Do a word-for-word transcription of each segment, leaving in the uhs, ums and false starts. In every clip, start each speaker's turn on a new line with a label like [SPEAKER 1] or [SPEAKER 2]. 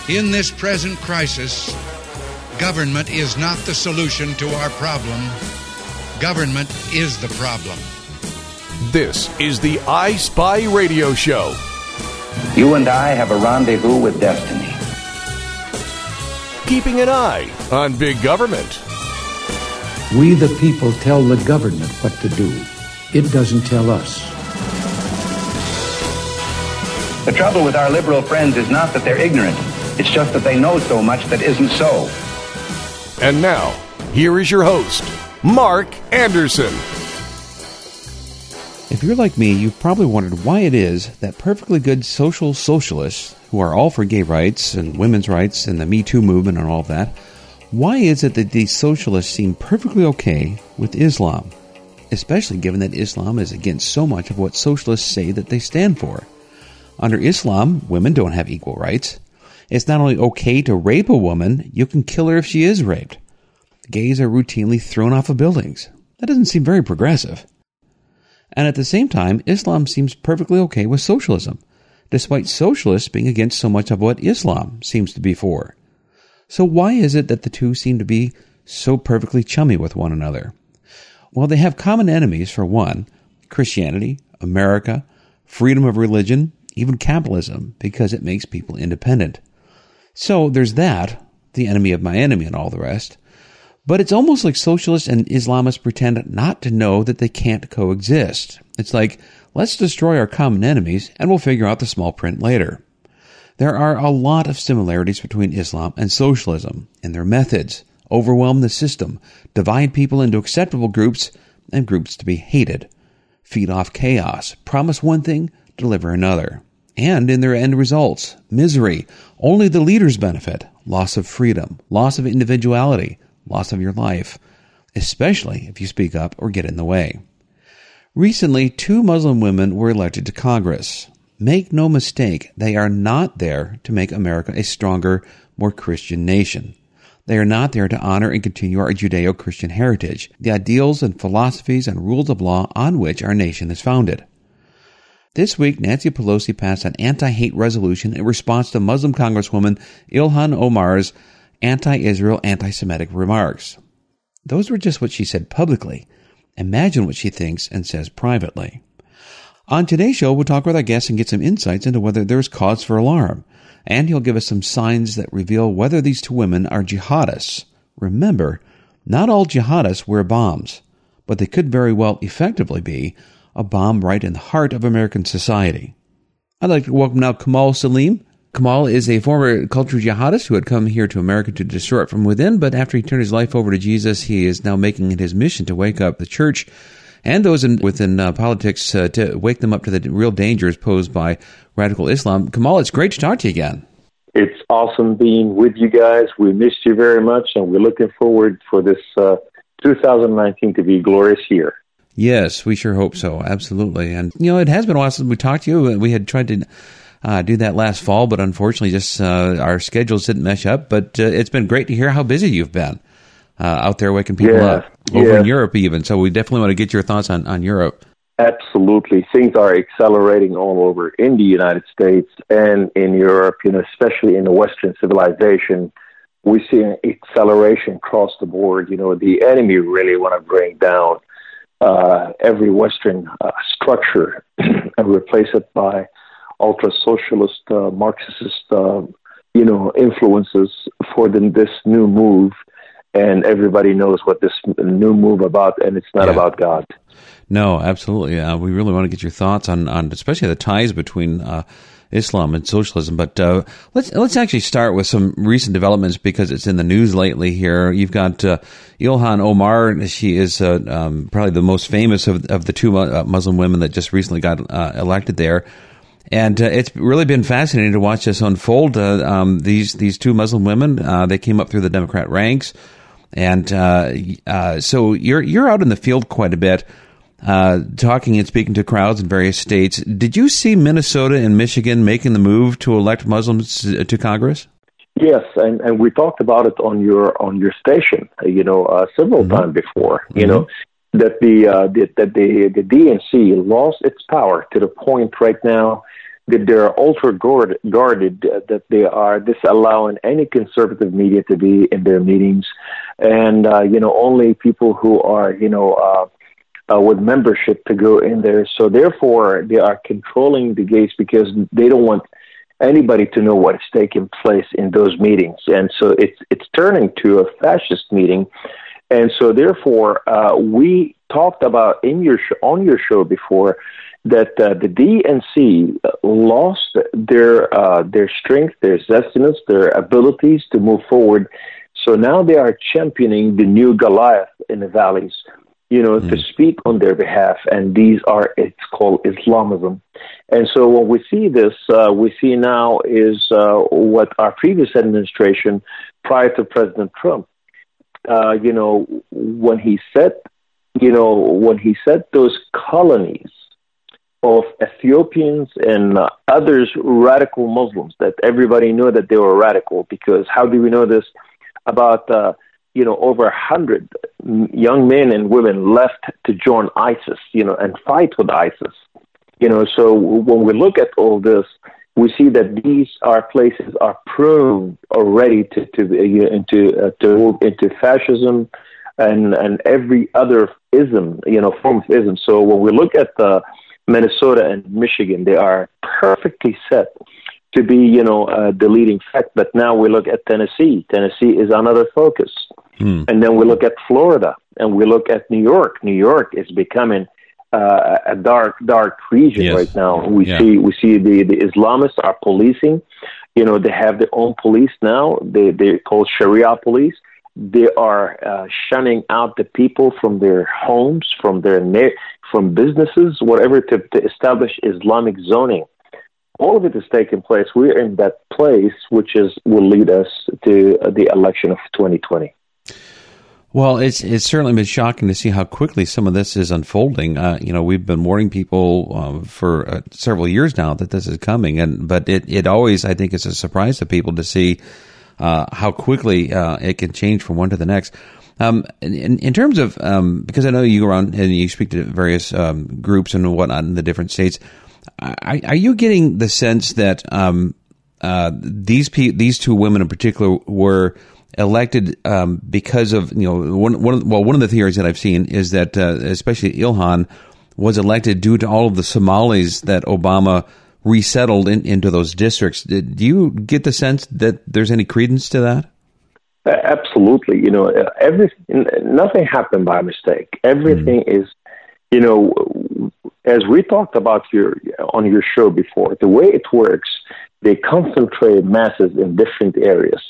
[SPEAKER 1] In this present crisis, government is not the solution to our problem. Government is the problem.
[SPEAKER 2] This is the I Spy Radio Show.
[SPEAKER 3] You and I have a rendezvous with destiny.
[SPEAKER 2] Keeping an eye on big government.
[SPEAKER 4] We the people tell the government what to do. It doesn't tell us.
[SPEAKER 3] The trouble with our liberal friends is not that they're ignorant. It's just that they know so much that isn't so.
[SPEAKER 2] And now, here is your host, Mark Anderson.
[SPEAKER 5] If you're like me, you've probably wondered why it is that perfectly good social socialists, who are all for gay rights and women's rights and the Me Too movement and all of that, why is it that these socialists seem perfectly okay with Islam? Especially given that Islam is against so much of what socialists say that they stand for. Under Islam, women don't have equal rights. It's not only okay to rape a woman, you can kill her if she is raped. Gays are routinely thrown off of buildings. That doesn't seem very progressive. And at the same time, Islam seems perfectly okay with socialism, despite socialists being against so much of what Islam seems to be for. So why is it that the two seem to be so perfectly chummy with one another? Well, they have common enemies. For one, Christianity, America, freedom of religion, even capitalism, because it makes people independent. So there's that, the enemy of my enemy and all the rest. But it's almost like socialists and Islamists pretend not to know that they can't coexist. It's like, let's destroy our common enemies and we'll figure out the small print later. There are a lot of similarities between Islam and socialism in their methods: overwhelm the system, divide people into acceptable groups and groups to be hated, feed off chaos, promise one thing, deliver another. And in their end results: misery, only the leaders benefit, loss of freedom, loss of individuality, loss of your life, especially if you speak up or get in the way. Recently, two Muslim women were elected to Congress. Make no mistake, they are not there to make America a stronger, more Christian nation. They are not there to honor and continue our Judeo-Christian heritage, the ideals and philosophies and rules of law on which our nation is founded. This week, Nancy Pelosi passed an anti-hate resolution in response to Muslim Congresswoman Ilhan Omar's anti-Israel, anti-Semitic remarks. Those were just what she said publicly. Imagine what she thinks and says privately. On today's show, we'll talk with our guest and get some insights into whether there's cause for alarm. And he'll give us some signs that reveal whether these two women are jihadists. Remember, not all jihadists wear bombs, but they could very well effectively be a bomb right in the heart of American society. I'd like to welcome now Kamal Salim. Kamal is a former cultural jihadist who had come here to America to destroy it from within, but after he turned his life over to Jesus, he is now making it his mission to wake up the church and those in, within uh, politics uh, to wake them up to the real dangers posed by radical Islam. Kamal, it's great to talk to you again.
[SPEAKER 6] It's awesome being with you guys. We missed you very much, and we're looking forward for this uh, two thousand nineteen to be a glorious year.
[SPEAKER 5] Yes, we sure hope so. Absolutely. And, you know, it has been a while since we talked to you. We had tried to uh, do that last fall, but unfortunately just uh, our schedules didn't mesh up. But uh, it's been great to hear how busy you've been uh, out there waking people
[SPEAKER 6] yeah,
[SPEAKER 5] up, over
[SPEAKER 6] yeah.
[SPEAKER 5] in Europe even. So we definitely want to get your thoughts on, on Europe.
[SPEAKER 6] Absolutely. Things are accelerating all over in the United States and in Europe, you know, especially in the Western civilization. We see an acceleration across the board. You know, the enemy really want to bring down uh, every Western uh, structure and replace it by ultra-socialist, uh, Marxist, uh, you know, influences for the, this new move. And everybody knows what this new move about, and it's not
[SPEAKER 5] yeah.
[SPEAKER 6] about God.
[SPEAKER 5] No, absolutely. Uh, we really want to get your thoughts on, on especially the ties between uh, Islam and socialism. But uh, let's let's actually start with some recent developments because it's in the news lately here. You've got uh, Ilhan Omar. She is uh, um, probably the most famous of, of the two uh, Muslim women that just recently got uh, elected there. And uh, it's really been fascinating to watch this unfold. Uh, um, these these two Muslim women, uh, they came up through the Democrat ranks. And uh, uh, so you're you're out in the field quite a bit, uh, talking and speaking to crowds in various states. Did you see Minnesota and Michigan making the move to elect Muslims to Congress?
[SPEAKER 6] Yes, and, and we talked about it on your on your station, you know, uh, several mm-hmm. times before. You mm-hmm. know that the uh, the, that the the D N C lost its power to the point right now that they're ultra guarded, uh, that they are disallowing any conservative media to be in their meetings, and uh, you know only people who are you know uh, uh, with membership to go in there. So therefore, they are controlling the gates because they don't want anybody to know what is taking place in those meetings, and so it's it's turning to a fascist meeting. And so therefore, uh, we talked about in your sh- on your show before that uh, the D N C lost their uh, their strength, their zestiness, their abilities to move forward. So now they are championing the new Goliath in the valleys, you know, mm. to speak on their behalf. And these are, it's called Islamism. And so when we see this, uh, we see now is uh, what our previous administration, prior to President Trump, uh, you know, when he said, you know, when he said those colonies of Ethiopians and uh, others radical Muslims, that everybody knew that they were radical, because how do we know this? About, uh, you know, over a hundred young men and women left to join ISIS, you know, and fight with ISIS. You know, so when we look at all this, we see that these are places are prone already to to you know, into uh, to move into fascism and and every other ism, you know, form of ism. So when we look at uh, Minnesota and Michigan, they are perfectly set to be, you know, uh, the leading fact. But now we look at Tennessee. Tennessee is another focus. Hmm. And then we look at Florida, and we look at New York. New York is becoming uh, a dark, dark region yes. right now. We yeah. see we see the, the Islamists are policing. You know, they have their own police now. They, they're called Sharia police. They are uh, shunning out the people from their homes, from their na- from businesses, whatever, to, to establish Islamic zoning. All of it is taking place. We're in that place, which is will lead us to the election of twenty twenty.
[SPEAKER 5] Well, it's it's certainly been shocking to see how quickly some of this is unfolding. Uh, you know, we've been warning people uh, for uh, several years now that this is coming, and but it, it always, I think, is a surprise to people to see uh, how quickly uh, it can change from one to the next. Um, in, in terms of, um, because I know you go around and you speak to various um, groups and whatnot in the different states. Are, are you getting the sense that um, uh, these pe- these two women in particular were elected um, because of, you know, one, one of, well, one of the theories that I've seen is that uh, especially Ilhan was elected due to all of the Somalis that Obama resettled in, into those districts. Do you get the sense that there's any credence to that?
[SPEAKER 6] Absolutely. You know, everything, nothing happened by mistake. Everything mm. is, you know, as we talked about your on your show before, the way it works, they concentrate masses in different areas.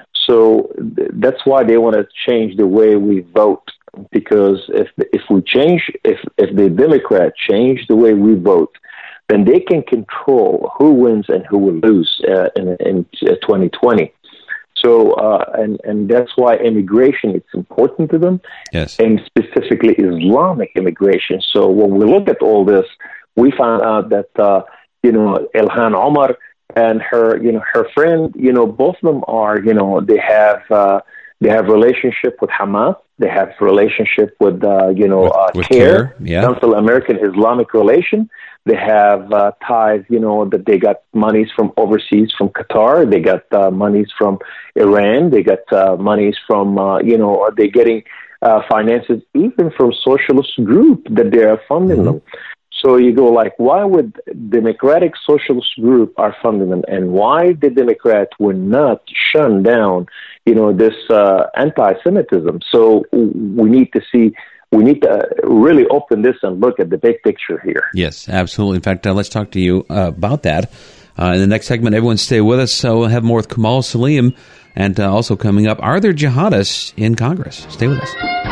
[SPEAKER 6] So th- that's why they want to change the way we vote, because if if we change, if if the Democrats change the way we vote, then they can control who wins and who will lose uh, in, in twenty twenty. So, uh, and, and that's why immigration is important to them,
[SPEAKER 5] yes,
[SPEAKER 6] and specifically Islamic immigration. So when we look at all this, we found out that, uh, you know, Ilhan Omar and her, you know, her friend, you know, both of them are, you know, they have, uh, they have relationship with Hamas. They have relationship with, uh, you know,
[SPEAKER 5] with,
[SPEAKER 6] uh,
[SPEAKER 5] with
[SPEAKER 6] CARE,
[SPEAKER 5] CARE, yeah.
[SPEAKER 6] Council American Islamic Relation. They have uh, ties, you know, that they got monies from overseas, from Qatar. They got uh, monies from Iran. They got uh, monies from, uh, you know, they're getting uh, finances even from socialist group that they are funding mm-hmm. them. So you go like, why would Democratic Socialist group are funding them, and why the Democrats would not shun down, you know, this uh, anti-Semitism? So we need to see. We need to really open this and look at the big picture here.
[SPEAKER 5] Yes, absolutely. In fact, uh, let's talk to you uh, about that uh, in the next segment. Everyone stay with us. So we'll have more with Kamal Salim. And uh, also coming up, are there jihadists in Congress? Stay with us.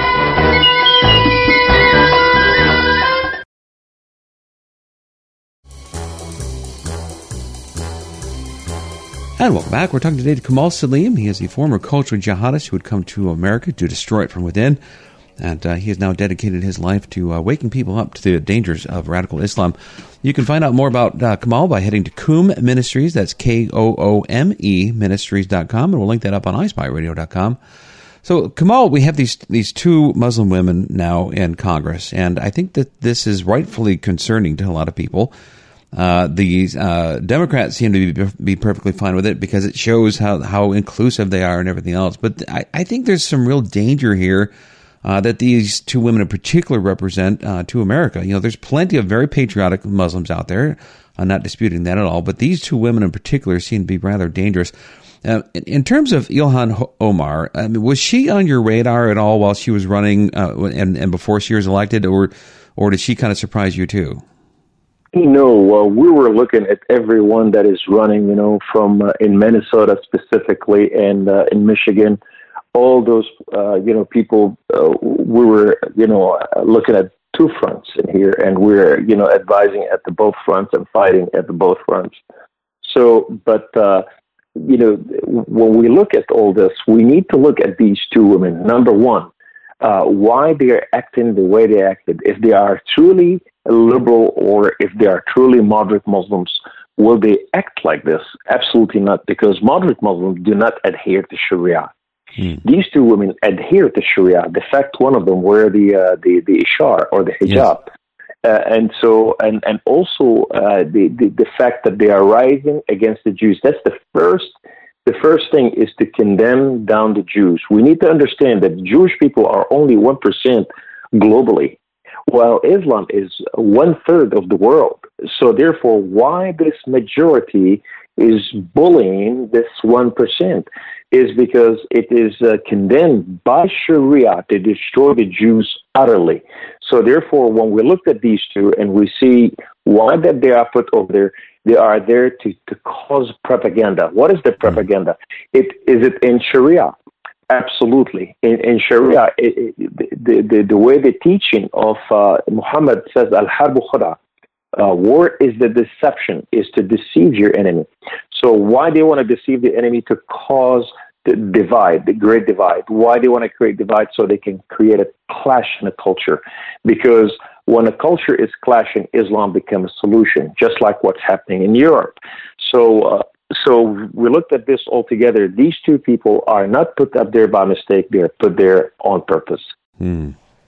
[SPEAKER 5] And welcome back. We're talking today to Kamal Salim. He is a former cultural jihadist who had come to America to destroy it from within. And uh, he has now dedicated his life to uh, waking people up to the dangers of radical Islam. You can find out more about uh, Kamal by heading to Koome Ministries. That's K O O M E Ministries dot com. And we'll link that up on i spy radio dot com. So, Kamal, we have these these two Muslim women now in Congress. And I think that this is rightfully concerning to a lot of people. Uh, the uh, Democrats seem to be, be perfectly fine with it because it shows how, how inclusive they are and everything else. But I, I think there's some real danger here uh, that these two women in particular represent uh, to America. You know, there's plenty of very patriotic Muslims out there. I'm not disputing that at all. But these two women in particular seem to be rather dangerous. Uh, in, in terms of Ilhan Omar, I mean, was she on your radar at all while she was running uh, and, and before she was elected, or or did she kind of surprise you too?
[SPEAKER 6] No, uh, we were looking at everyone that is running, you know, from uh, in Minnesota specifically and uh, in Michigan, all those, uh, you know, people, uh, we were, you know, looking at two fronts in here, and we're, you know, advising at the both fronts and fighting at the both fronts. So, but, uh, you know, when we look at all this, we need to look at these two women. Number one, uh, why they are acting the way they acted. If they are truly liberal or if they are truly moderate Muslims, will they act like this? Absolutely not, because moderate Muslims do not adhere to Sharia. Hmm. These two women adhere to Sharia. The fact one of them wear the uh, the the ishar or the hijab, yes. uh, and so and and also uh, the, the the fact that they are rising against the Jews. That's the first. The first thing is to condemn down the Jews. We need to understand that Jewish people are only one percent globally, while Islam is one third of the world. So therefore, why this majority is bullying this one percent is because it is uh, condemned by Sharia to destroy the Jews utterly. So therefore, when we looked at these two and we see why that they are put over there, they are there to, to cause propaganda. What is the propaganda? It, is it in Sharia? Absolutely. In, in Sharia, it, it, the, the, the way the teaching of uh, Muhammad says, Al-Harbu Khuda, uh, war is the deception, is to deceive your enemy. So why do you want to deceive the enemy? To cause the divide, the great divide. Why do you want to create divide? So they can create a clash in a culture. Because when a culture is clashing, Islam becomes a solution, just like what's happening in Europe. So, uh, so we looked at this all together. These two people are not put up there by mistake. They're put there on purpose.
[SPEAKER 5] Hmm.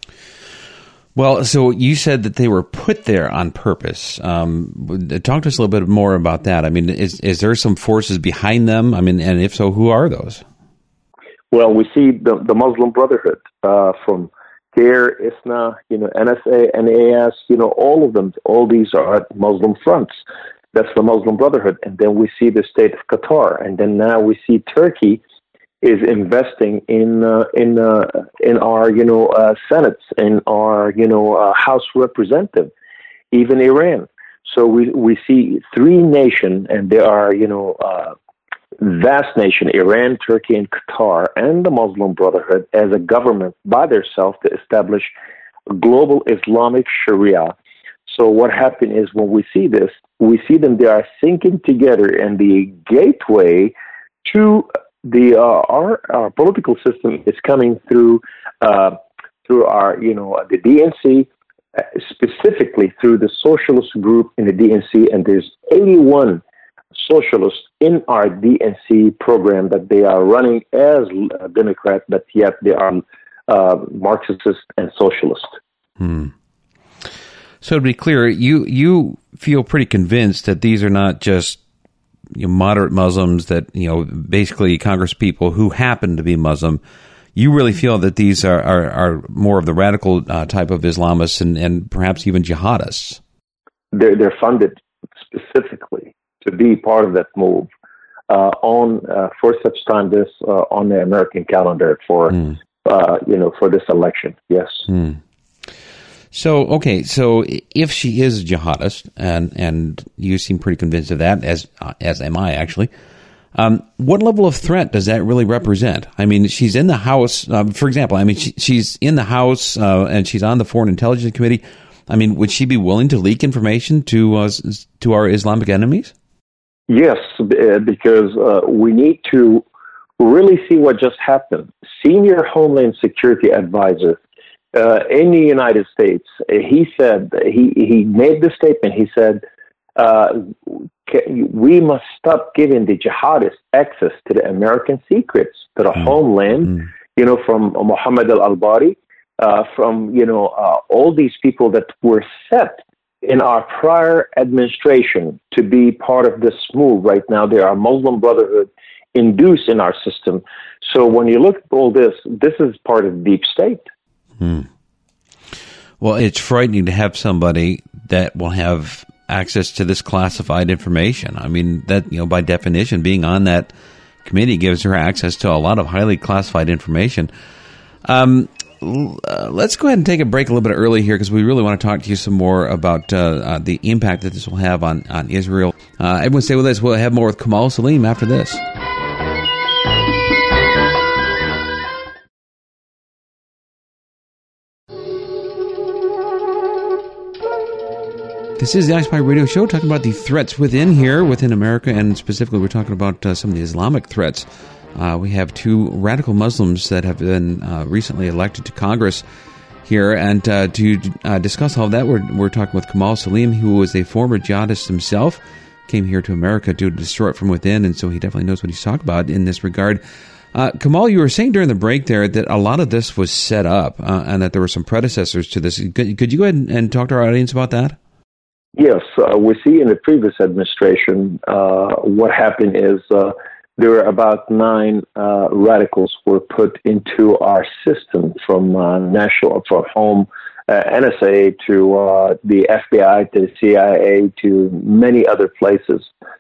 [SPEAKER 5] Well, so you said that they were put there on purpose. Um, talk to us a little bit more about that. I mean, is is there some forces behind them? I mean, and if so, who are those?
[SPEAKER 6] Well, we see the, the Muslim Brotherhood uh, from C A I R, I S N A, you know, N S A, N A S, you know, all of them. All these are Muslim fronts. That's the Muslim Brotherhood. And then we see the state of Qatar. And then now we see Turkey is investing in uh, in uh, in our you know uh, senates, in our you know uh, House representative, even Iran. So we we see three nations, and there are you know uh, vast nation: Iran, Turkey, and Qatar, and the Muslim Brotherhood as a government by themselves to establish global Islamic Sharia. So what happened is when we see this, we see them they are sinking together, and the gateway to The uh, our our political system is coming through uh, through our you know the D N C, uh, specifically through the socialist group in the D N C, and there's eighty-one socialists in our D N C program that they are running as uh, Democrats, but yet they are uh, Marxist and socialist.
[SPEAKER 5] Hmm. So to be clear, you you feel pretty convinced that these are not just You know, moderate Muslims that, you know, basically Congress people who happen to be Muslim. You really feel that these are, are, are more of the radical uh, type of Islamists and, and perhaps even jihadists.
[SPEAKER 6] They're, they're funded specifically to be part of that move uh, on uh, for such time this uh, on the American calendar for, mm. uh, you know, for this election. Yes.
[SPEAKER 5] Mm. So, okay, so if she is a jihadist, and and you seem pretty convinced of that, as uh, as am I, actually, um, what level of threat does that really represent? I mean, she's in the House, uh, for example, I mean, she, she's in the House, uh, and she's on the Foreign Intelligence Committee. I mean, would she be willing to leak information to uh, to our Islamic enemies?
[SPEAKER 6] Yes, because uh, we need to really see what just happened. Senior Homeland Security Advisor Uh, in the United States, he said, he, he made the statement, he said, uh, we must stop giving the jihadists access to the American secrets, to the mm. homeland, mm. you know, from Muhammad al-Albari, uh, from, you know, uh, all these people that were set in our prior administration to be part of this move right now. There are Muslim Brotherhood induced in our system. So when you look at all this, this is part of the deep state.
[SPEAKER 5] Hmm. Well, it's frightening to have somebody that will have access to this classified information. I mean, that, you know, by definition, being on that committee gives her access to a lot of highly classified information. Um, uh, let's go ahead and take a break a little bit early here because we really want to talk to you some more about uh, uh, the impact that this will have on, on Israel. Uh, everyone stay with us. We'll have more with Kamal Saleem after this. This is the iSpy Radio Show, talking about the threats within here, within America, and specifically we're talking about uh, some of the Islamic threats. Uh, we have two radical Muslims that have been uh, recently elected to Congress here, and uh, to uh, discuss all of that, we're, we're talking with Kamal Saleem, who was a former jihadist himself, came here to America to destroy it from within, and so he definitely knows what he's talking about in this regard. Uh, Kamal, you were saying during the break there that a lot of this was set up, uh, and that there were some predecessors to this. Could, could you go ahead and, and talk to our audience about that?
[SPEAKER 6] Yes, uh, we see in the previous administration uh, what happened is uh, there were about nine uh, radicals were put into our system from uh, national, from home uh, N S A to uh, the F B I to the C I A to many other places,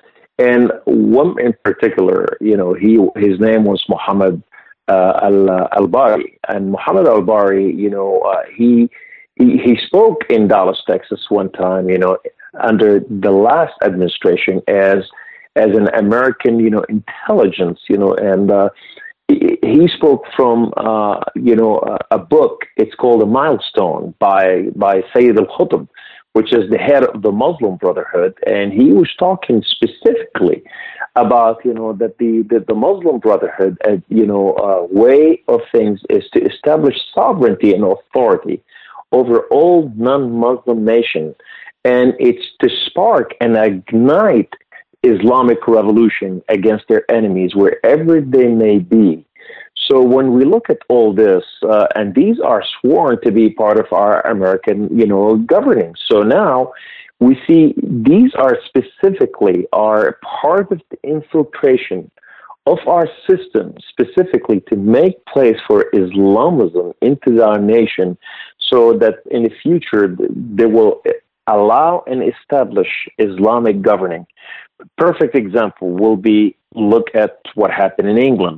[SPEAKER 6] and one in particular, you know, he his name was Muhammad uh, al al-Bari, and Muhammad al-Bari, you know, uh, he. He, he spoke in Dallas, Texas one time, you know, under the last administration as as an American, you know, intelligence, you know, and uh, he, he spoke from, uh, you know, a, a book. It's called A Milestone by by Sayyid al-Qutb, which is the head of the Muslim Brotherhood, and he was talking specifically about, you know, that the that the Muslim Brotherhood, uh, you know, uh, way of things is to establish sovereignty and authority over all non-Muslim nations, and it's to spark and ignite Islamic revolution against their enemies wherever they may be. So when we look at all this, uh, and these are sworn to be part of our American, you know, governing. So now we see these are specifically are part of the infiltration of our system, specifically to make place for Islamism into our nation, so that in the future they will allow and establish Islamic governing. Perfect example will be, look at what happened in England.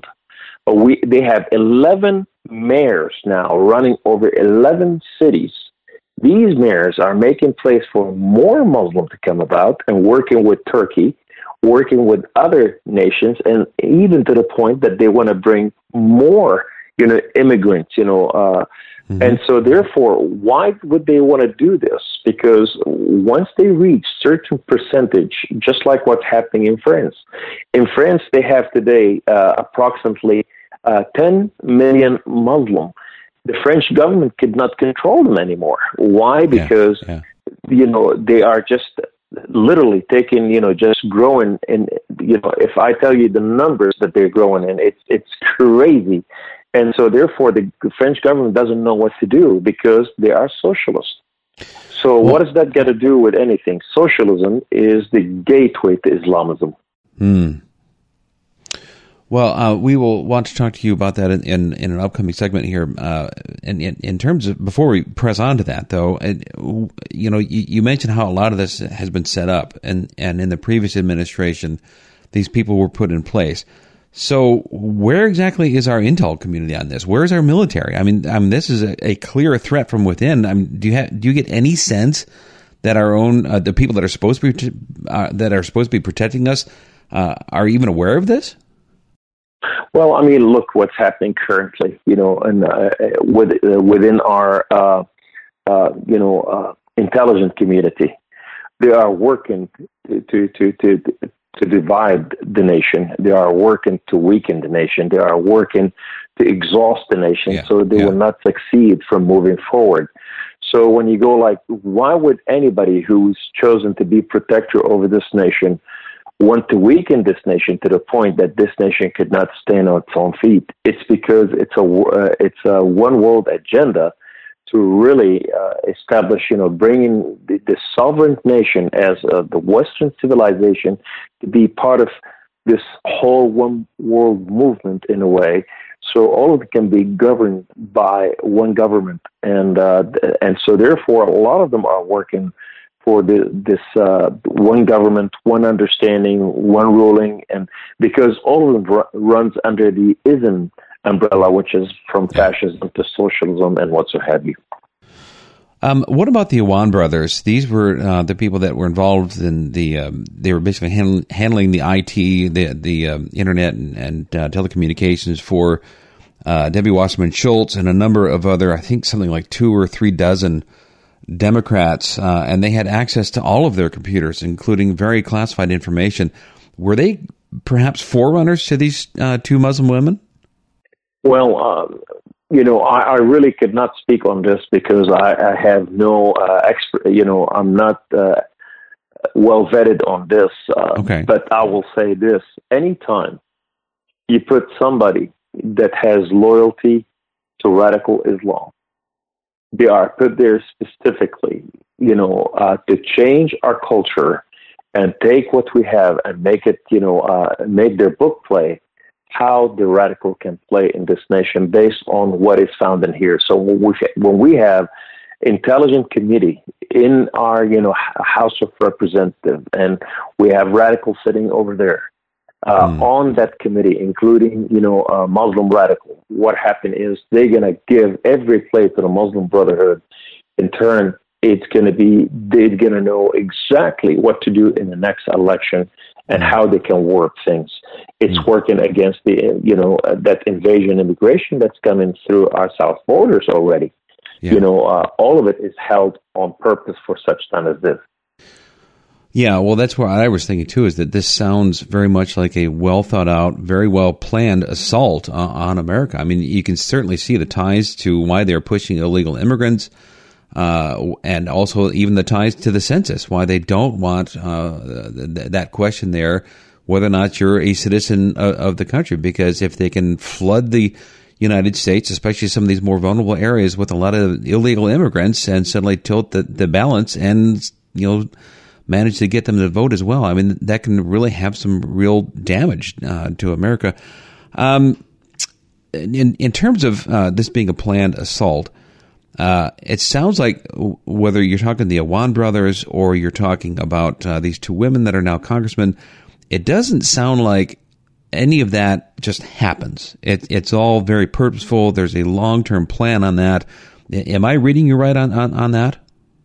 [SPEAKER 6] We they have eleven mayors now running over eleven cities. These mayors are making place for more Muslims to come about and working with Turkey, working with other nations, and even to the point that they want to bring more, you know, immigrants, you know, uh, mm-hmm. and so therefore, why would they want to do this? Because once they reach certain percentage, just like what's happening in France, in France they have today uh, approximately uh, ten million Muslim. The French government could not control them anymore. Why? Because yeah, yeah. you know they are just literally taking, you know, just growing. And, you know, if I tell you the numbers that they're growing in, it's, it's crazy. And so therefore the French government doesn't know what to do because they are socialists. So well, what does that got to do with anything? Socialism is the gateway to Islamism.
[SPEAKER 5] Hmm. Well, uh, we will want to talk to you about that in, in, in an upcoming segment here. Uh, and in, in terms of, before we press on to that, though, it, you know, you, you mentioned how a lot of this has been set up, and, and in the previous administration, these people were put in place. So, where exactly is our intel community on this? Where is our military? I mean, I mean, this is a, a clear threat from within. I mean, do you have, do you get any sense that our own uh, the people that are supposed to be uh, that are supposed to be protecting us uh, are even aware of this?
[SPEAKER 6] Well, I mean, look what's happening currently, you know, and uh, with, uh, within our, uh, uh, you know, uh, intelligence community. They are working to, to, to, to, to divide the nation. They are working to weaken the nation. They are working to exhaust the nation yeah, so they yeah. will not succeed from moving forward. So when you go like, why would anybody who's chosen to be protector over this nation want to weaken this nation to the point that this nation could not stand on its own feet? It's because it's a uh, it's a one world agenda to really uh, establish, you know, bringing the, the sovereign nation as uh, the Western civilization to be part of this whole one world movement in a way. So all of it can be governed by one government. And uh, and so therefore, a lot of them are working for the, this uh, one government, one understanding, one ruling, and because all of them r- runs under the ism umbrella, which is from fascism to socialism and what so have you.
[SPEAKER 5] Um, what about the Awan brothers? These were uh, the people that were involved in the. Um, they were basically handle, handling the I T, the the um, internet, and, and uh, telecommunications for uh, Debbie Wasserman Schultz and a number of other. I think something like two or three dozen Democrats, uh, and they had access to all of their computers, including very classified information. Were they perhaps forerunners to these uh, two Muslim women?
[SPEAKER 6] Well, um, you know, I, I really could not speak on this because I, I have no uh, expert. You know, I'm not uh, well vetted on this. Uh,
[SPEAKER 5] okay.
[SPEAKER 6] But I will say this: anytime you put somebody that has loyalty to radical Islam, they are put there specifically, you know, uh, to change our culture and take what we have and make it, you know, uh, make their book play how the radical can play in this nation based on what is found in here. So when we, when we have intelligent committee in our, you know, House of Representatives, and we have radicals sitting over there uh, mm. on that committee, including, you know, uh, Muslim radical, what happened is they're going to give every place to the Muslim Brotherhood. In turn, it's going to be, they're going to know exactly what to do in the next election and how they can work things. It's mm. working against the, you know, uh, that invasion immigration that's coming through our south borders already. Yeah. You know, uh, all of it is held on purpose for such time as this.
[SPEAKER 5] Yeah, well, that's what I was thinking, too, is that this sounds very much like a well-thought-out, very well-planned assault uh, on America. I mean, you can certainly see the ties to why they're pushing illegal immigrants, uh, and also even the ties to the census, why they don't want uh, th- that question there, whether or not you're a citizen of, of the country. Because if they can flood the United States, especially some of these more vulnerable areas, with a lot of illegal immigrants and suddenly tilt the, the balance and, you know, manage to get them to vote as well, I mean, that can really have some real damage uh, to America. Um, in, in terms of uh, this being a planned assault, uh, it sounds like whether you're talking the Awan brothers or you're talking about uh, these two women that are now congressmen, it doesn't sound like any of that just happens. It, it's all very purposeful. There's a long-term plan on that. Am I reading you right on, on, on that?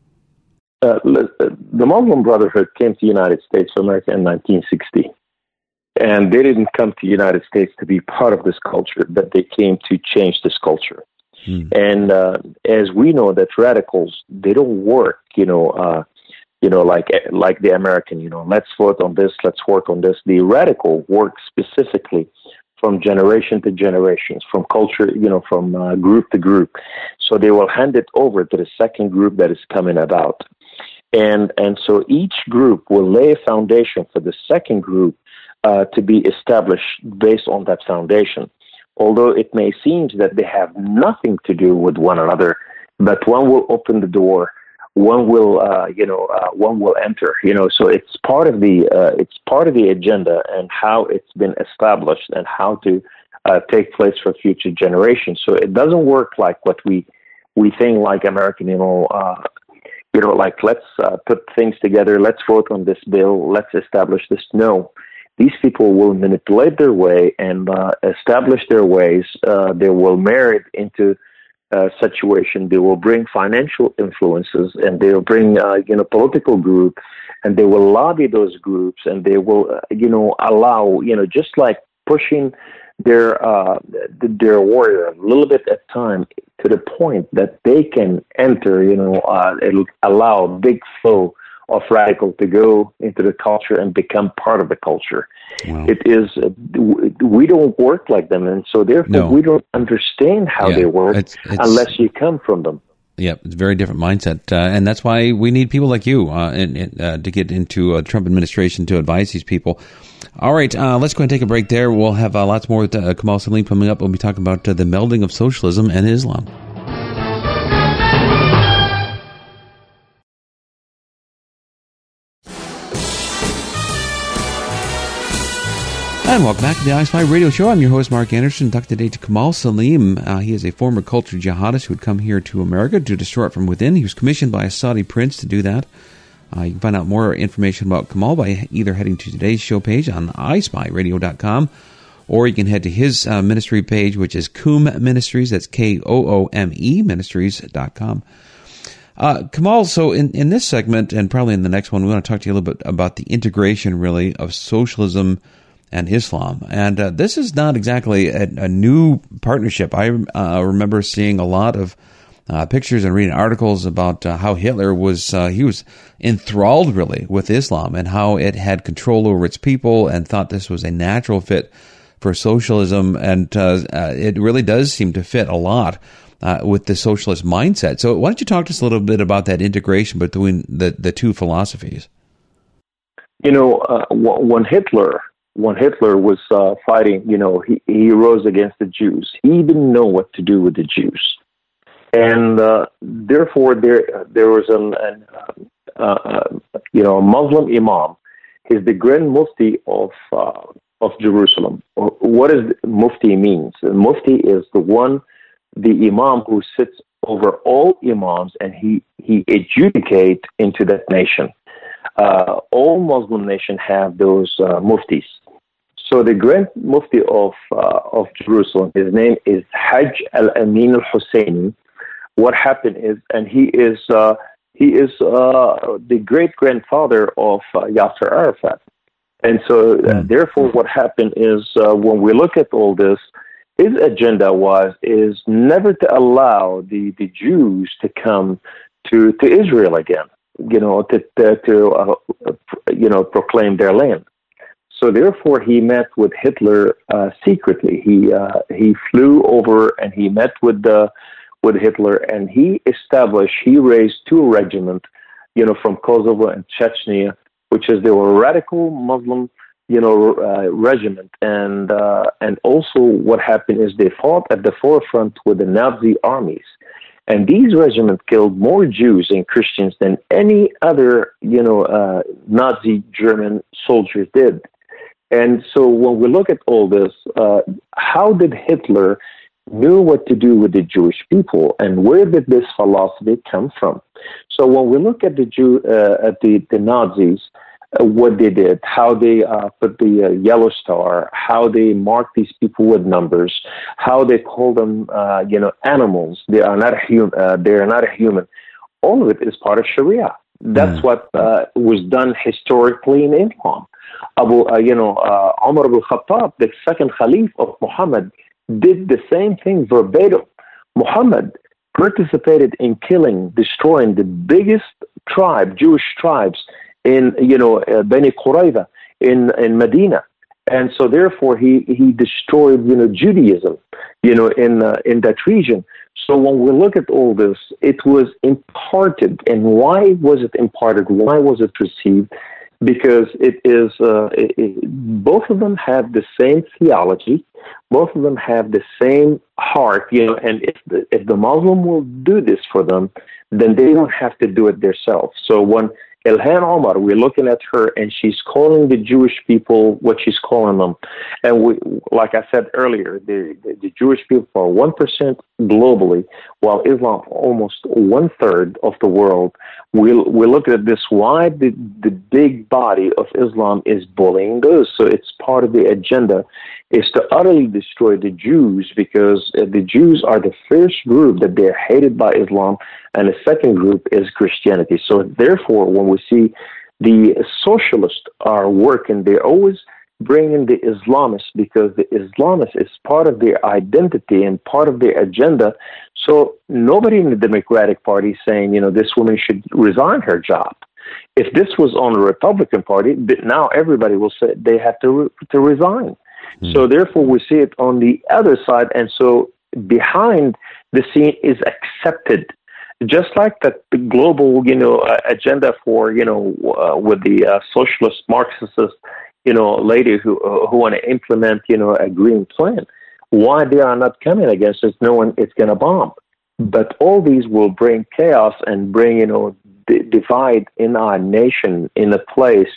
[SPEAKER 6] Uh, the Muslim Brotherhood came to the United States of America in nineteen sixty. And they didn't come to the United States to be part of this culture, but they came to change this culture. Hmm. And uh, as we know that radicals, they don't work, you know, uh, you know, like like the American, you know, let's vote on this, let's work on this. The radical works specifically from generation to generations, from culture, you know, from uh, group to group. So they will hand it over to the second group that is coming about. And and so each group will lay a foundation for the second group uh, to be established based on that foundation. Although it may seem that they have nothing to do with one another, but one will open the door, one will, uh, you know, uh, one will enter. You know, so it's part of the uh, it's part of the agenda and how it's been established and how to uh, take place for future generations. So it doesn't work like what we we think like American, you know. Uh, You know, like, let's uh, put things together, let's vote on this bill, let's establish this. No, these people will manipulate their way and uh, establish their ways. Uh, they will marry it into a situation. They will bring financial influences, and they will bring, uh, you know, political group, and they will lobby those groups, and they will, uh, you know, allow, you know, just like pushing their uh, their warrior a little bit at a time to the point that they can enter, you know, uh, it'll allow a big flow of radical to go into the culture and become part of the culture. Wow. It is, uh, we don't work like them, and so therefore no. we don't understand how yeah, they work it's, it's, unless you come from them.
[SPEAKER 5] Yeah, it's a very different mindset, uh, and that's why we need people like you uh, in, in, uh, to get into a Trump administration to advise these people. All right, uh, let's go and take a break there. We'll have uh, lots more with uh, Kamal Saleem coming up. We'll be talking about uh, the melding of socialism and Islam. And welcome back to the I Spy Radio Show. I'm your host, Mark Anderson. Talk today to Kamal Salim. Uh, he is a former culture jihadist who had come here to America to destroy it from within. He was commissioned by a Saudi prince to do that. Uh, you can find out more information about Kamal by either heading to today's show page on i spy radio dot com, or you can head to his uh, ministry page, which is Koome Ministries. That's K O O M E Ministries dot com. Uh, Kamal, so in, in this segment, and probably in the next one, we want to talk to you a little bit about the integration, really, of socialism and Islam. And uh, this is not exactly a, a new partnership. I uh, remember seeing a lot of uh, pictures and reading articles about uh, how Hitler was, uh, he was enthralled, really, with Islam and how it had control over its people and thought this was a natural fit for socialism. And uh, uh, it really does seem to fit a lot uh, with the socialist mindset. So why don't you talk to us a little bit about that integration between the, the two philosophies?
[SPEAKER 6] You know, uh, when Hitler... When Hitler was uh, fighting, you know, he, he rose against the Jews. He didn't know what to do with the Jews. And uh, therefore, there there was an, an uh, uh, you know, a Muslim imam. He's the Grand Mufti of uh, of Jerusalem. What does Mufti means? Mufti is the one, the imam who sits over all imams, and he, he adjudicates into that nation. Uh, all Muslim nations have those uh, muftis. So the Grand Mufti of uh, of Jerusalem, his name is Hajj Al-Amin Al-Husseini. What happened is, and he is uh, he is uh, the great grandfather of uh, Yasser Arafat. And so, uh, therefore, what happened is uh, when we look at all this, his agenda was is never to allow the, the Jews to come to, to Israel again. You know, to to, to uh, you know proclaim their land. So therefore, he met with Hitler uh, secretly. He uh, he flew over and he met with the with Hitler, and he established. He raised two regiments, you know, from Kosovo and Chechnya, which is they were radical Muslim, you know, uh, regiment. And uh, and also, what happened is they fought at the forefront with the Nazi armies. And these regiments killed more Jews and Christians than any other, you know, uh, Nazi German soldiers did. And so when we look at all this, uh, how did Hitler knew what to do with the Jewish people, and where did this philosophy come from? So when we look at the Jew, uh, at the, the Nazis, uh, what they did, how they uh, put the uh, yellow star, how they marked these people with numbers, how they called them, uh, you know, animals. They are not a human. Uh, they are not a human. All of it is part of Sharia. That's mm. what uh, was done historically in Islam. Abu, uh, you know, uh, Umar ibn Khattab, the second Caliph of Muhammad, did the same thing verbatim. Muhammad participated in killing, destroying the biggest tribe, Jewish tribes, in, you know, uh, Bani Qurayza in, in Medina. And so therefore he, he destroyed, you know, Judaism, you know, in, uh, in that region. So when we look at all this, it was imparted. And why was it imparted? Why was it received? Because it is, uh, it, it, both of them have the same theology. Both of them have the same heart, you know, and if the, if the Muslim will do this for them, then they don't have to do it themselves. So when Ilhan Omar, we're looking at her, and she's calling the Jewish people what she's calling them. And we, like I said earlier, the, the, the Jewish people are one percent globally, while Islam almost one-third of the world. We'll, we look at this, why the, the big body of Islam is bullying those. So it's part of the agenda, is to utterly destroy the Jews, because uh, the Jews are the first group that they're hated by Islam, and the second group is Christianity. So therefore, when we see the socialists are working, they're always bringing the Islamists, because the Islamists is part of their identity and part of their agenda. So nobody in the Democratic Party is saying, you know, this woman should resign her job. If this was on the Republican Party, now everybody will say they have to re- to resign. Mm. So therefore, we see it on the other side, and so behind the scene is accepted. Just like the, the global, you know, uh, agenda for, you know, uh, with the uh, socialist Marxist, you know, lady who uh, who want to implement, you know, a green plan. Why they are not coming against us, knowing it's going to bomb. But all these will bring chaos and bring, you know, d- divide in our nation in a place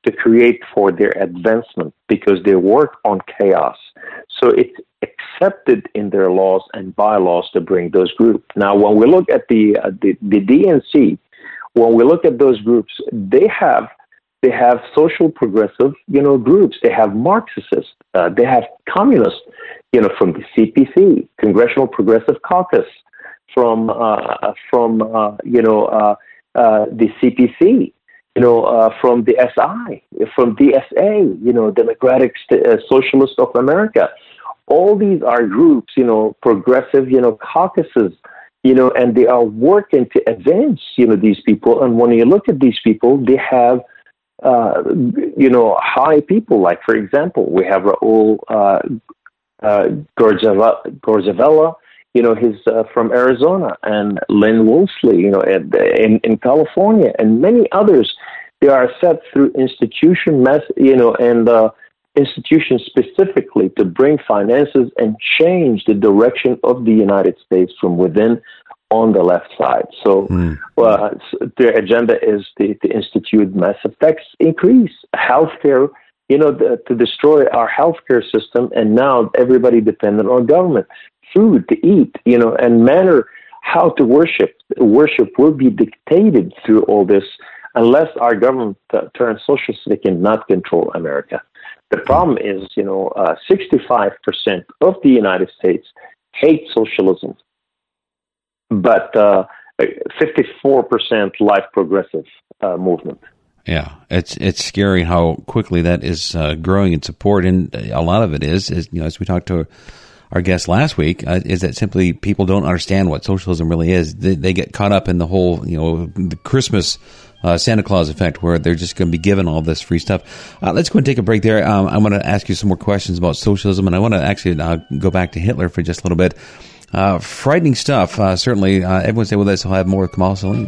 [SPEAKER 6] to create for their advancement because they work on chaos. So it's accepted in their laws and bylaws to bring those groups. Now, when we look at the uh, the, the D N C, when we look at those groups, they have they have social progressive, you know, groups. They have Marxists. Uh, they have communists, you know, from the C P C, Congressional Progressive Caucus, from uh, from uh, you know uh, uh, the C P C. You know, uh, from the S I, from D S A, you know, Democratic St- uh, Socialist of America. All these are groups, you know, progressive, you know, caucuses, you know, and they are working to advance, you know, these people. And when you look at these people, they have, uh, you know, high people. Like, for example, we have Raul uh, uh, Gorzavala, you know, he's uh, from Arizona, and Lynn Wolseley, you know, in, in, in California, and many others. They are set through institution, mess, you know, and uh, institutions specifically to bring finances and change the direction of the United States from within on the left side. So mm. uh, their agenda is to, to institute massive tax increase, healthcare, you know, the, to destroy our healthcare system, and now everybody dependent on government. Food to eat, you know, and manner how to worship. Worship will be dictated through all this unless our government uh, turns socialist. They cannot control America. The problem is, you know, uh, sixty-five percent of the United States hate socialism, but uh, fifty-four percent like progressive uh, movement.
[SPEAKER 5] Yeah, it's it's scary how quickly that is uh, growing in support, and a lot of it is, is you know, as we talked to our guest last week, uh, is that simply people don't understand what socialism really is. They, they get caught up in the whole, you know, the Christmas uh, Santa Claus effect, where they're just going to be given all this free stuff. Uh, let's go and take a break there. Um, I'm going to ask you some more questions about socialism, and I want to actually uh, go back to Hitler for just a little bit. Uh, frightening stuff, uh, certainly. Uh, everyone stay with us. I'll have more with Kamal Saleem.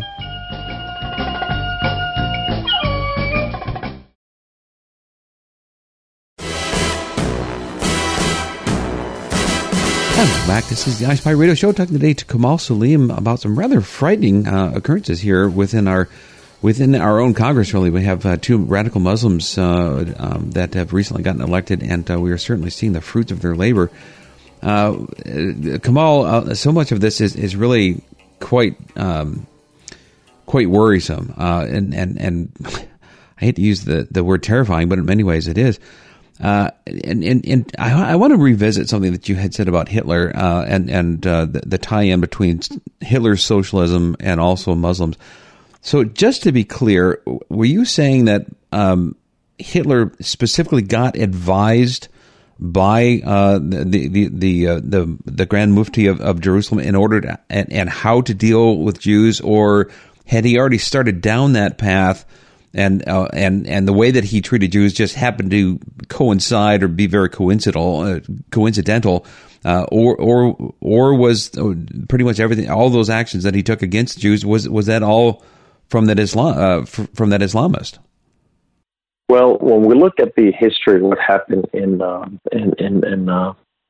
[SPEAKER 5] Welcome back. This is the iSpy Radio Show, talking today to Kamal Saleem about some rather frightening uh, occurrences here within our within our own Congress. Really, we have uh, two radical Muslims uh, um, that have recently gotten elected, and uh, we are certainly seeing the fruits of their labor. Uh, Kamal, uh, so much of this is, is really quite um, quite worrisome, uh, and and and I hate to use the, the word terrifying, but in many ways it is. Uh, and, and, and I, I want to revisit something that you had said about Hitler, uh, and, and, uh, the, the tie-in between Hitler's socialism and also Muslims. So just to be clear, were you saying that, um, Hitler specifically got advised by, uh, the, the, the, uh, the, the Grand Mufti of, of Jerusalem in order to, and, and how to deal with Jews, or had he already started down that path? And uh, and and the way that he treated Jews just happened to coincide or be very coincidental, uh, coincidental, uh, or or or was pretty much everything, all those actions that he took against Jews, was was that all from that Islam uh, from that Islamist?
[SPEAKER 6] Well, when we look at the history of what happened in uh, in in in, uh,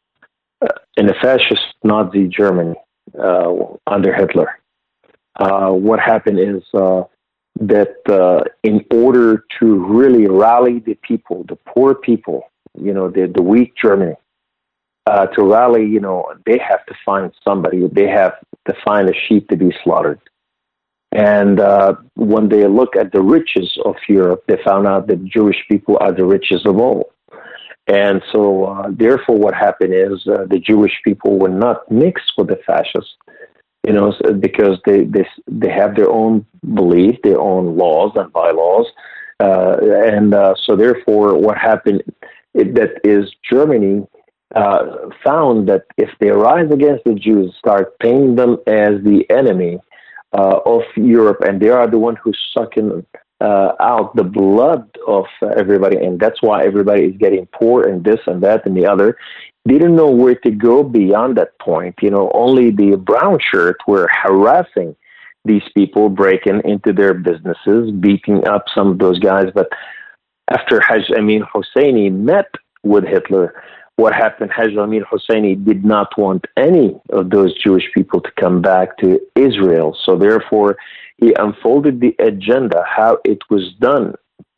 [SPEAKER 6] in the fascist Nazi Germany uh, under Hitler, uh, what happened is. Uh, that uh, in order to really rally the people, the poor people, you know, the, the weak Germany, uh, to rally, you know, they have to find somebody, they have to find a sheep to be slaughtered. And uh, when they look at the riches of Europe, they found out that Jewish people are the richest of all. And so, uh, therefore, what happened is uh, the Jewish people were not mixed with the fascists. You know, because they, they they have their own belief, their own laws and bylaws, uh, and uh, so therefore, what happened it, that is Germany uh, found that if they rise against the Jews, start painting them as the enemy uh, of Europe, and they are the one who's sucking uh, out the blood of everybody, and that's why everybody is getting poor and this and that and the other. They didn't know where to go beyond that point. You know, only the brown shirt were harassing these people, breaking into their businesses, beating up some of those guys. But after Haj Amin Husseini met with Hitler, what happened? Haj Amin Husseini did not want any of those Jewish people to come back to Israel. So therefore, he unfolded the agenda, how it was done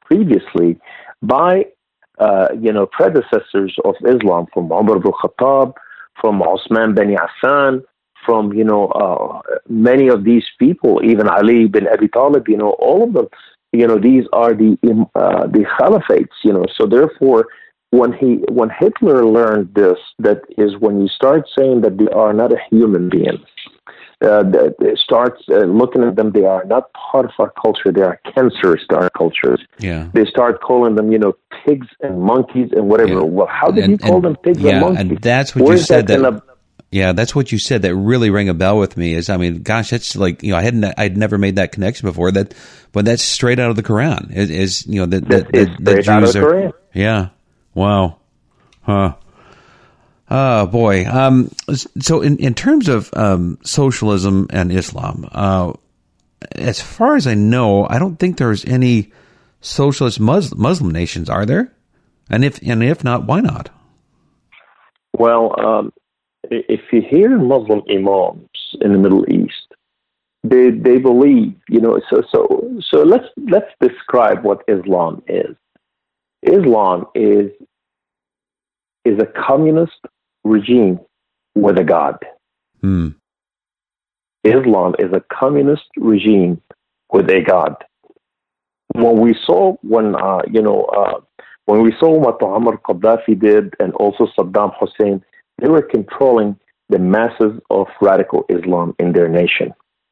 [SPEAKER 6] previously by, uh, you know, predecessors of Islam, from Umar ibn Khattab, from Osman bin Affan, from, you know, uh, many of these people, even Ali bin Abi Talib, you know, all of them, you know, these are the uh, the caliphates, you know. So therefore, when he when Hitler learned this, that is when you start saying that they are not a human being, uh, that it starts uh, looking at them, they are not part of our culture, they are cancerous to our cultures.
[SPEAKER 5] Yeah.
[SPEAKER 6] They start calling them, you know, pigs and monkeys and whatever.
[SPEAKER 5] Yeah.
[SPEAKER 6] Well, how did
[SPEAKER 5] and,
[SPEAKER 6] he call
[SPEAKER 5] and,
[SPEAKER 6] them pigs
[SPEAKER 5] yeah,
[SPEAKER 6] and monkeys?
[SPEAKER 5] And that's what
[SPEAKER 6] Where
[SPEAKER 5] you said
[SPEAKER 6] that.
[SPEAKER 5] that Yeah, that's what you said that really rang a bell with me. Is I mean, gosh, that's like, you know, I hadn't, I'd never made that connection before. That, but that's straight out of the Quran. Is, is you know that that, that, that Jews
[SPEAKER 6] out of the
[SPEAKER 5] are.
[SPEAKER 6] Quran.
[SPEAKER 5] Yeah. Wow. Huh. Oh boy. Um. So in in terms of um socialism and Islam, uh, as far as I know, I don't think there's any socialist Muslim, Muslim nations, are there? And if and if not, why not?
[SPEAKER 6] Well, um, if you hear Muslim imams in the Middle East, they they believe, you know. So so so let's let's describe what Islam is. Islam is is a communist regime with a god.
[SPEAKER 5] Hmm.
[SPEAKER 6] Islam is a communist regime with a god. When we saw when uh, you know uh, when we saw what Muammar Gaddafi did, and also Saddam Hussein, they were controlling the masses of radical Islam in their nation.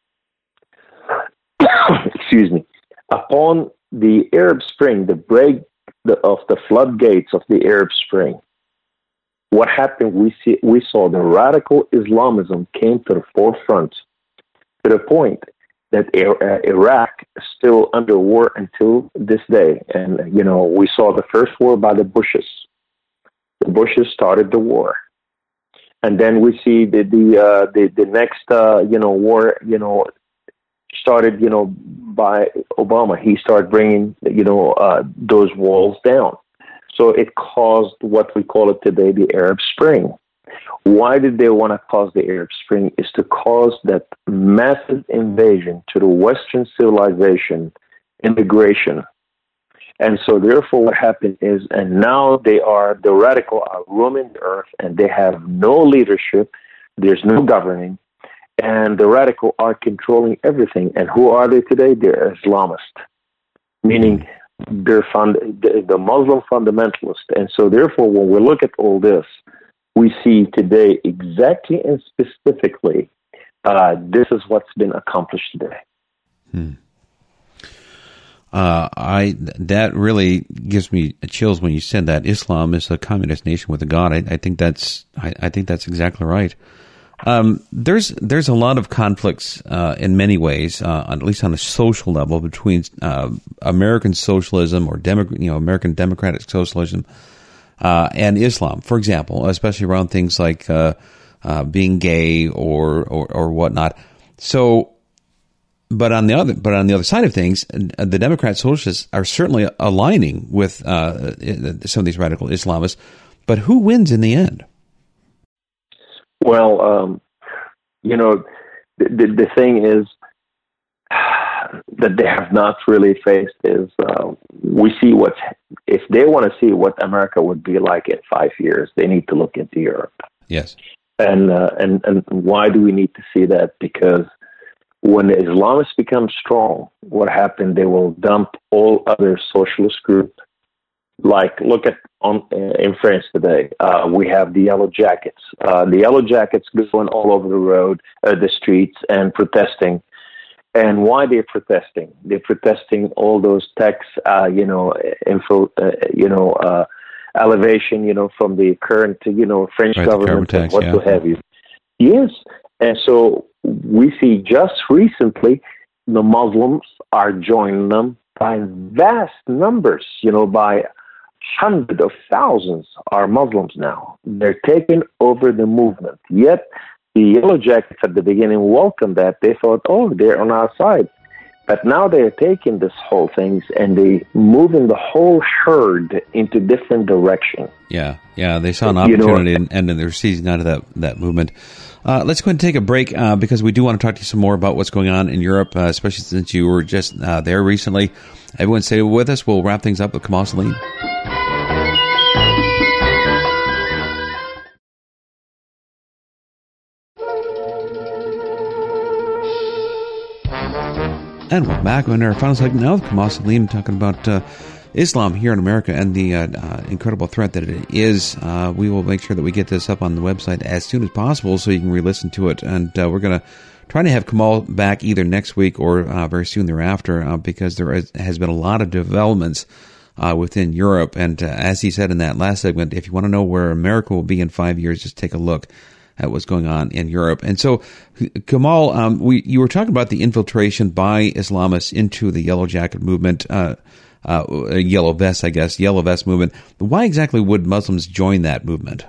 [SPEAKER 6] Excuse me. Upon the Arab Spring, the break of the floodgates of the Arab Spring, what happened? We see we saw the radical Islamism came to the forefront, to the point that Iraq is still under war until this day. And, you know, we saw the first war by the Bushes. The Bushes started the war. And then we see the the uh, the, the next, uh, you know, war, you know, started, you know, by Obama. He started bringing, you know, uh, those walls down. So it caused what we call it today the Arab Spring. Why did they want to cause the Arab Spring? Is to cause that massive invasion to the Western civilization, immigration. And so therefore what happened is, and now they are, the radical are roaming the earth, and they have no leadership, there's no governing, and the radical are controlling everything. And who are they today? They're Islamists, meaning they're fund, the Muslim fundamentalists. And so therefore when we look at all this, we see today exactly and specifically uh, this is what's been accomplished today.
[SPEAKER 5] Hmm. Uh, I that really gives me chills when you said that Islam is a communist nation with a god. I, I think that's I, I think that's exactly right. Um, there's there's a lot of conflicts uh, in many ways, uh, at least on a social level, between uh, American socialism or Demo- you know American democratic socialism uh, and Islam, for example, especially around things like uh, uh, being gay or, or or whatnot. So. But on the other, but on the other side of things, the Democrat Socialists are certainly aligning with uh, some of these radical Islamists. But who wins in the end?
[SPEAKER 6] Well, um, you know, the, the, the thing is that they have not really faced is uh, we see what if they want to see what America would be like in five years, they need to look into Europe.
[SPEAKER 5] Yes,
[SPEAKER 6] and uh, and and why do we need to see that? Because when the Islamists become strong, what happened? They will dump all other socialist groups. Like, look at on in France today, uh, we have the Yellow Jackets. Uh, the Yellow Jackets going all over the road, uh, the streets, and protesting. And why they're protesting? They're protesting all those tax, uh, you know, info, uh, you know, uh, elevation, you know, from the current, you know, French
[SPEAKER 5] right,
[SPEAKER 6] government,
[SPEAKER 5] tax,
[SPEAKER 6] and what
[SPEAKER 5] yeah.
[SPEAKER 6] have you. Yes, and so we see just recently the Muslims are joining them by vast numbers, you know, by hundreds of thousands are Muslims now. They're taking over the movement. Yet the Yellow Jackets at the beginning welcomed that. They thought, oh, they're on our side. But now they are taking this whole things and they moving the whole herd into different direction.
[SPEAKER 5] Yeah, yeah, they saw an opportunity you know, and, and they're seizing out of that, that movement. Uh, let's go ahead and take a break uh, because we do want to talk to you some more about what's going on in Europe, uh, especially since you were just uh, there recently. Everyone stay with us. We'll wrap things up with Kamal Saleem. And we're back on our final segment now with Kamal Saleem talking about uh, Islam here in America and the uh, uh, incredible threat that it is. Uh, we will make sure that we get this up on the website as soon as possible so you can re-listen to it. And uh, we're going to try to have Kamal back either next week or uh, very soon thereafter uh, because there is, has been a lot of developments uh, within Europe. And uh, as he said in that last segment, if you want to know where America will be in five years, just take a look at what's going on in Europe. And so, Kamal, um, we you were talking about the infiltration by Islamists into the Yellow Jacket movement, uh, uh, Yellow Vest, I guess, Yellow Vest movement. Why exactly would Muslims join that movement?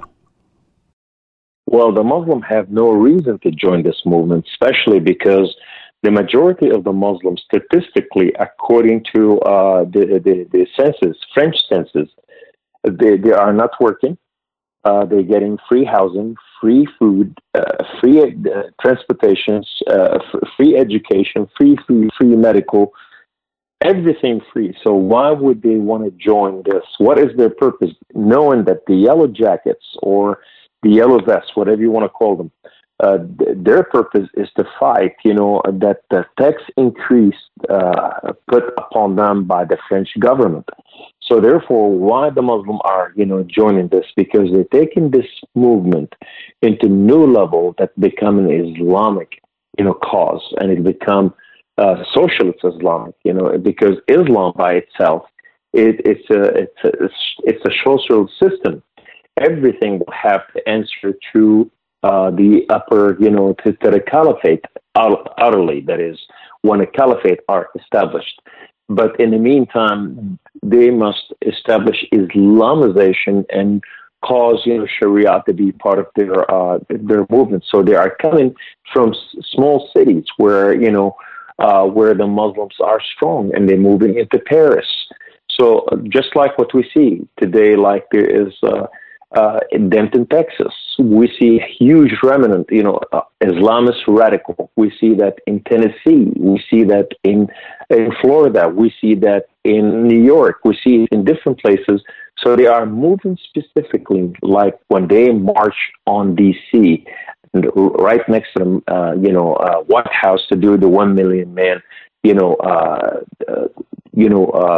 [SPEAKER 6] Well, the Muslims have no reason to join this movement, especially because the majority of the Muslims, statistically, according to uh, the, the, the census, French census, they, they are not working. Uh, they're getting free housing, free food, uh, free uh, transportations, uh, f- free education, free food, free medical, everything free. So why would they want to join this? What is their purpose? Knowing that the Yellow Jackets or the Yellow Vests, whatever you want to call them, uh, th- their purpose is to fight, you know, that the tax increase uh, put upon them by the French government. So therefore, why the Muslims are, you know, joining this? Because they're taking this movement into new level that become an Islamic, you know, cause, and it become uh, socialist Islamic, you know, because Islam by itself, it, it's a it's a it's a social system. Everything will have to answer to uh, the upper, you know, to, to the caliphate utterly. That is, when a caliphate are established. But in the meantime, they must establish Islamization and cause, you know, Sharia to be part of their uh, their movement. So they are coming from s- small cities where, you know, uh, where the Muslims are strong, and they're moving into Paris. So uh, just like what we see today, like there is uh, uh, in Denton, Texas, we see a huge remnant, you know, uh, Islamist radical. We see that in Tennessee. We see that in in Florida. We see that in New York. We see it in different places. So they are moving specifically, like when they march on D C, right next to them, uh, you know, uh, White House to do the one million man, you know, uh, uh, you know, uh,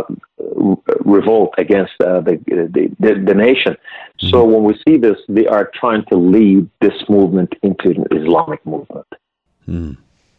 [SPEAKER 6] revolt against uh, the, the, the the nation. Mm-hmm. So when we see this, they are trying to lead this movement into an Islamic movement.
[SPEAKER 5] Hmm.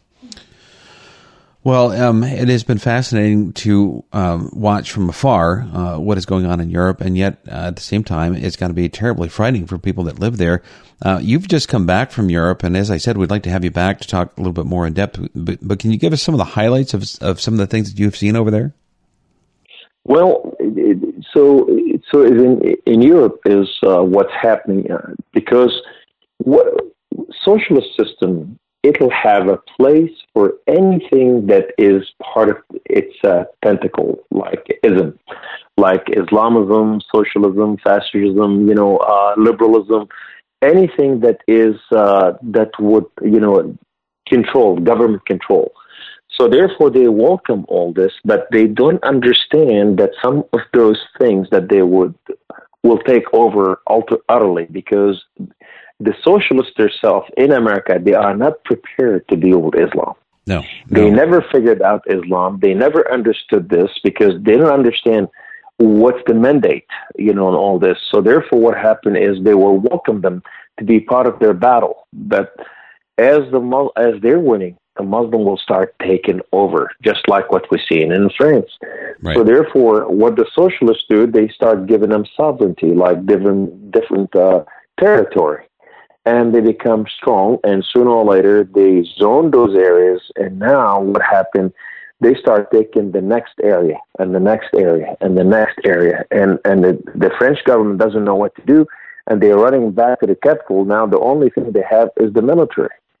[SPEAKER 5] Well, um, it has been fascinating to um, watch from afar uh, what is going on in Europe, and yet uh, at the same time, it's going to be terribly frightening for people that live there. Uh, you've just come back from Europe, and as I said, we'd like to have you back to talk a little bit more in depth. But, but can you give us some of the highlights of of some of the things that you've seen over there?
[SPEAKER 6] Well, it, so so in in Europe is uh, what's happening uh, because what socialist system, it'll have a place for anything that is part of its uh, tentacle, like ism, like Islamism, socialism, fascism, you know, uh, liberalism, anything that is uh, that would, you know, control, government control. So therefore, they welcome all this, but they don't understand that some of those things that they would will take over utterly, because the socialists themselves in America, they are not prepared to deal with Islam.
[SPEAKER 5] No, no.
[SPEAKER 6] They never figured out Islam. They never understood this because they don't understand what's the mandate, you know, in all this. So therefore, what happened is they will welcome them to be part of their battle. But as the as they're winning, the Muslim will start taking over, just like what we're seeing in France. Right. So therefore, what the socialists do, they start giving them sovereignty, like different different uh, territory. And they become strong, and sooner or later, they zone those areas. And now what happened, they start taking the next area, and the next area, and the next area. And, and the, the French government doesn't know what to do, and they're running back to the capital. Now the only thing they have is the military.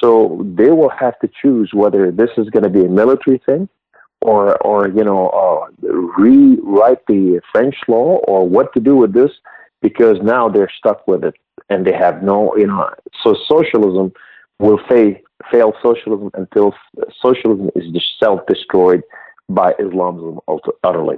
[SPEAKER 6] So they will have to choose whether this is going to be a military thing, or, or you know, uh, rewrite the French law, or what to do with this, because now they're stuck with it, and they have no, you know. So socialism will fail, fail socialism until socialism is just self-destroyed by Islamism utterly.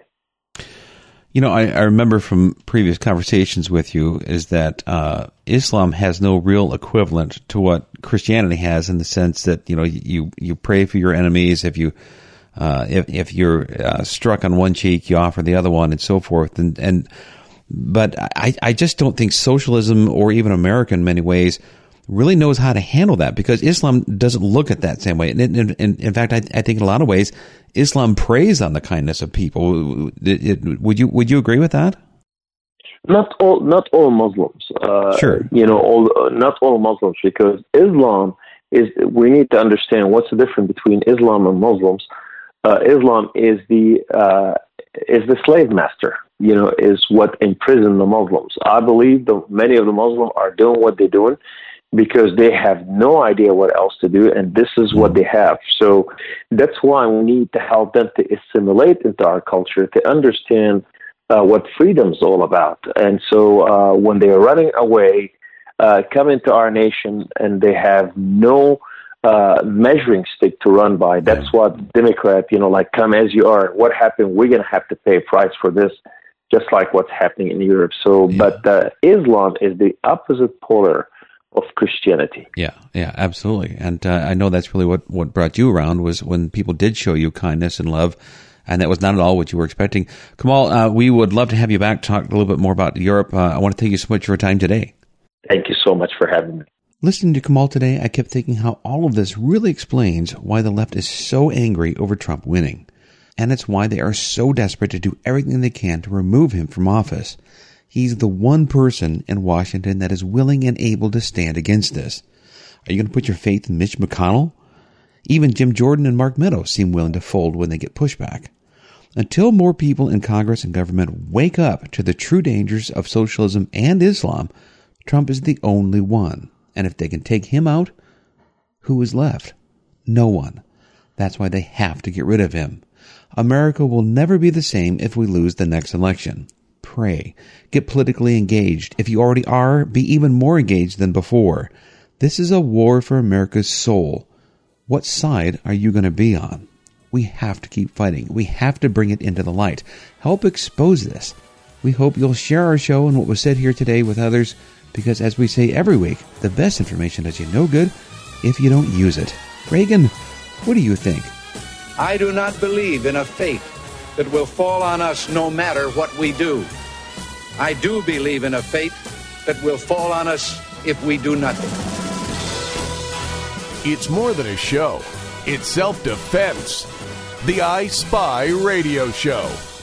[SPEAKER 5] You know, I, I remember from previous conversations with you is that uh, Islam has no real equivalent to what Christianity has, in the sense that, you know, you, you pray for your enemies. If you uh, if if you're uh, struck on one cheek, you offer the other one, and so forth. And and but I I just don't think socialism, or even America in many ways, really knows how to handle that, because Islam doesn't look at that same way. And in, in, in fact, I, I think in a lot of ways, Islam preys on the kindness of people. It, it, would you would you agree with that?
[SPEAKER 6] Not all, not all Muslims. Uh,
[SPEAKER 5] sure.
[SPEAKER 6] You know, all, uh, not all Muslims, because Islam is. We need to understand what's the difference between Islam and Muslims. Uh, Islam is the uh, is the slave master. You know, is what imprisoned the Muslims. I believe that many of the Muslims are doing what they're doing because they have no idea what else to do, and this is what they have. So that's why we need to help them to assimilate into our culture, to understand uh, what freedom is all about. And so uh, when they're running away, uh, come into our nation, and they have no uh, measuring stick to run by. That's what Democrat, you know, like, come as you are. What happened? We're going to have to pay a price for this, just like what's happening in Europe. So, yeah. But uh, Islam is the opposite polar of Christianity.
[SPEAKER 5] Yeah, yeah, absolutely. And uh, I know that's really what, what brought you around, was when people did show you kindness and love, and that was not at all what you were expecting. Kamal, uh, we would love to have you back, talk a little bit more about Europe. Uh, I want to thank you so much for your time today.
[SPEAKER 6] Thank you so much for having me.
[SPEAKER 5] Listening to Kamal today, I kept thinking how all of this really explains why the left is so angry over Trump winning. And it's why they are so desperate to do everything they can to remove him from office. He's the one person in Washington that is willing and able to stand against this. Are you going to put your faith in Mitch McConnell? Even Jim Jordan and Mark Meadows seem willing to fold when they get pushback. Until more people in Congress and government wake up to the true dangers of socialism and Islam, Trump is the only one. And if they can take him out, who is left? No one. That's why they have to get rid of him. America will never be the same if we lose the next election. Pray. Get politically engaged. If you already are, be even more engaged than before. This is a war for America's soul. What side are you going to be on? We have to keep fighting. We have to bring it into the light. Help expose this. We hope you'll share our show and what was said here today with others, because as we say every week, the best information does you no good if you don't use it. Reagan, what do you think?
[SPEAKER 1] I do not believe in a fate that will fall on us no matter what we do. I do believe in a fate that will fall on us if we do nothing.
[SPEAKER 2] It's more than a show. It's self-defense. The I Spy Radio Show.